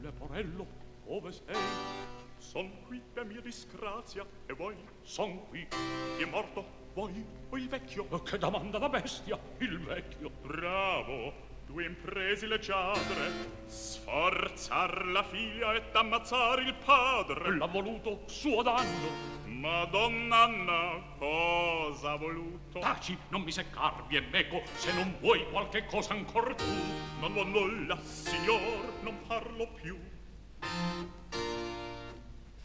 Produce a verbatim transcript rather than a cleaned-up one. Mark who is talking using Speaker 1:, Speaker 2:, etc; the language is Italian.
Speaker 1: Leporello, dove sei?
Speaker 2: Son qui per mia disgrazia, e voi?
Speaker 1: Son qui.
Speaker 2: Chi è morto? Voi o il vecchio?
Speaker 1: Che domanda da bestia, il vecchio.
Speaker 2: Bravo! Tu impresi leggiadre, sforzar la figlia e t'ammazzar il padre.
Speaker 1: L'ha voluto suo danno.
Speaker 2: Madonna Anna, cosa ha voluto?
Speaker 1: Taci, non mi seccarmi e meco, se non vuoi qualche cosa ancor tu.
Speaker 2: Non vuol nulla, signor, non parlo più.